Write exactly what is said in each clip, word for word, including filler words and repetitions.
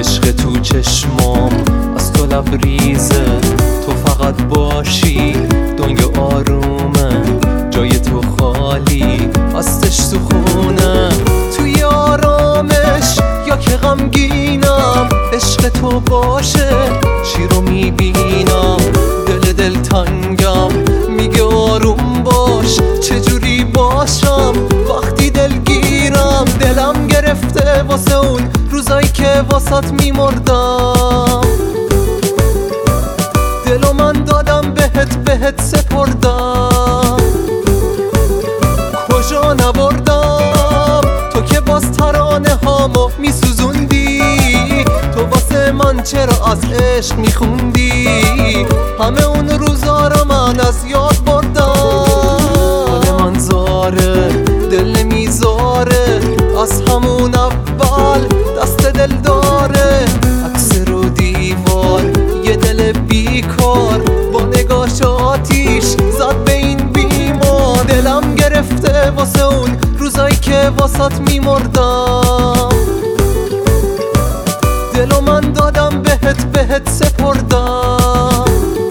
عشق تو چشمام از تو لبریزه، تو فقط باشی دنیا آرومه، جای تو خالی هستش تو خونه، توی آرامش یا که غمگینم، عشق تو باشه چی رو میبینم، دل دل تنگم میگه آروم باش، چجوری باشم وقتی دلگیرم، دلم گرفته واسه اون روزایی که واسات میمردم، دلو من دادم بهت بهت سپردم، کجا نبردم تو که باز ترانه هامو میسوزوندی، تو واسه من چرا از عشق میخوندی، همه اون روزا رو من از یاد بردم، حال من زاره دل نمیذاره، از همون اول دست دل داره، عکس رو دیوار یه دل بیکار، با نگاش آتیش زد به این بیمار، دلم گرفته واسه اون روزایی که واسات میمردم، دلو من دادم بهت بهت سپردم،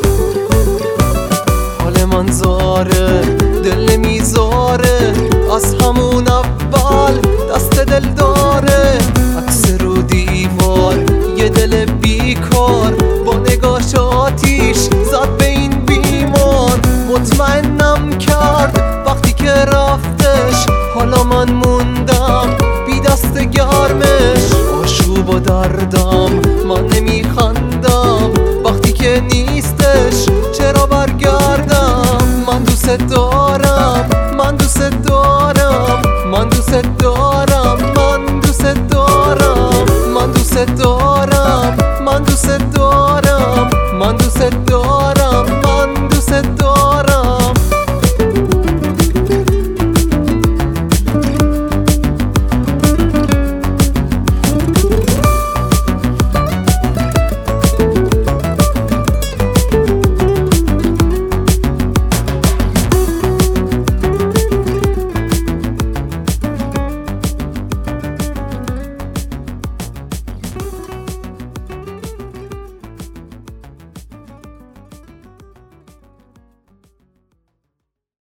حال من زاره دل نمیذاره، از همون اول دست دل داره، عکس رو دیوار یه دل بیکار، با نگاش آتیش زد به این بیمار، مطمئنم کرد وقتی که رفتش، حالا من موندم بی دست گرمش، آشوب و دردم من نمیخندم وقتی که نیستش، چرا برگردم، من دوست دارم من دوست دارم من دوست دارم من دوست دارم من دوست دارم من دوست دارم من دوست دارم